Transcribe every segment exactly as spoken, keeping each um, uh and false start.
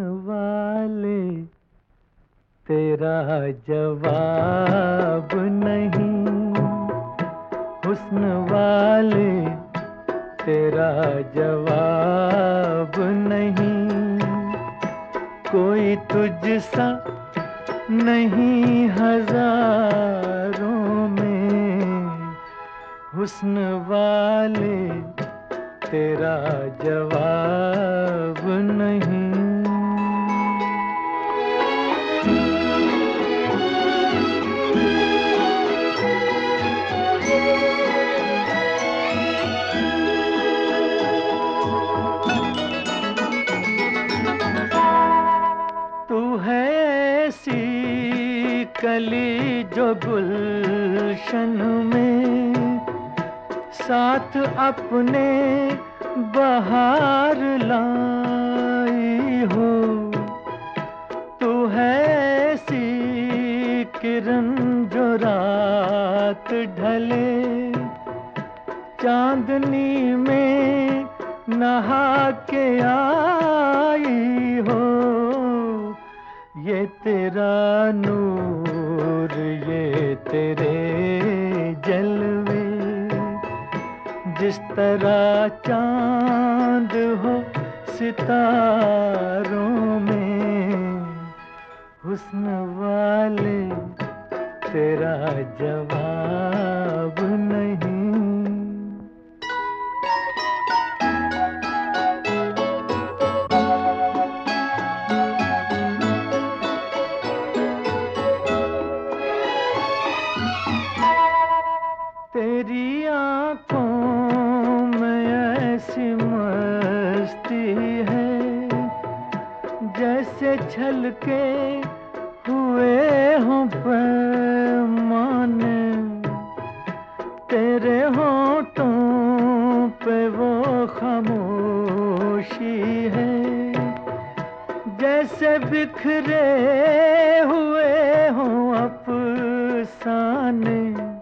वाले तेरा जवाब नहीं, हुस्न वाले तेरा जवाब नहीं, कोई तुझसा नहीं हजारों में, हुस्न वाले तेरा जवाब नहीं। तू है ऐसी कली जो गुलशन में साथ अपने बहार लाई हो। तू है ऐसी किरण जो रात ढले चांदनी में नहा के आई हो। ये तेरा नूर ये तेरे जलवे, जिस तरह चांद हो सितारों में, हुस्न वाले तेरा जवाब नहीं। तेरी आंखों में ऐसी मस्ती है जैसे छलके हुए हों पैमाने। तेरे होठों पे वो खामोशी है जैसे बिखरे हुए हों अफसाने।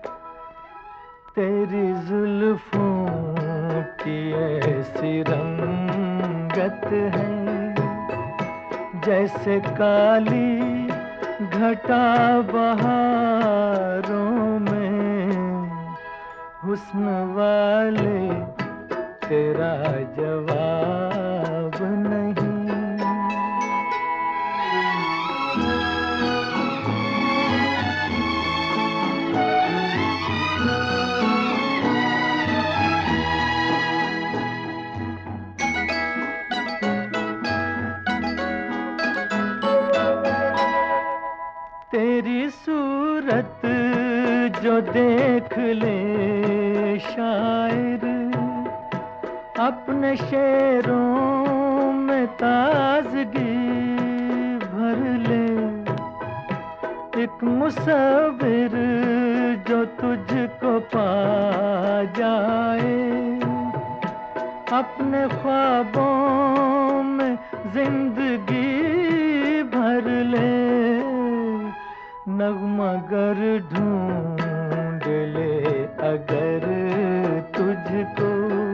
तेरी जुल्फों की ऐसी रंगत है जैसे काली घटा बहारों में, हुस्न वाले तेरा जवाब नहीं। तेरी सूरत जो देख ले शायर अपने शेरों में ताजगी भर ले। एक मुसव्विर जो तुझको पा जाए अपने ख्वाबों में जिंदगी भर ले। नगमा गर ढूंढ ले अगर तुझको,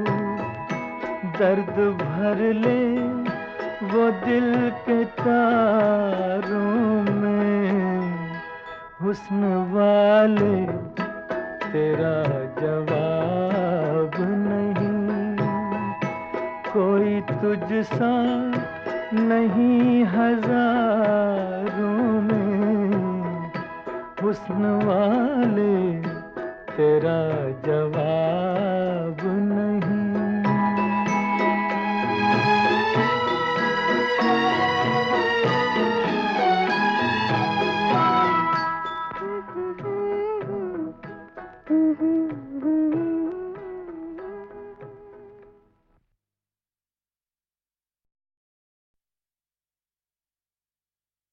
दर्द भर ले वो दिल के तारों में, हुस्न वाले तेरा जवाब नहीं। कोई तुझसा नहीं हजारों में, हुस्न वाले तेरा जवाब नहीं।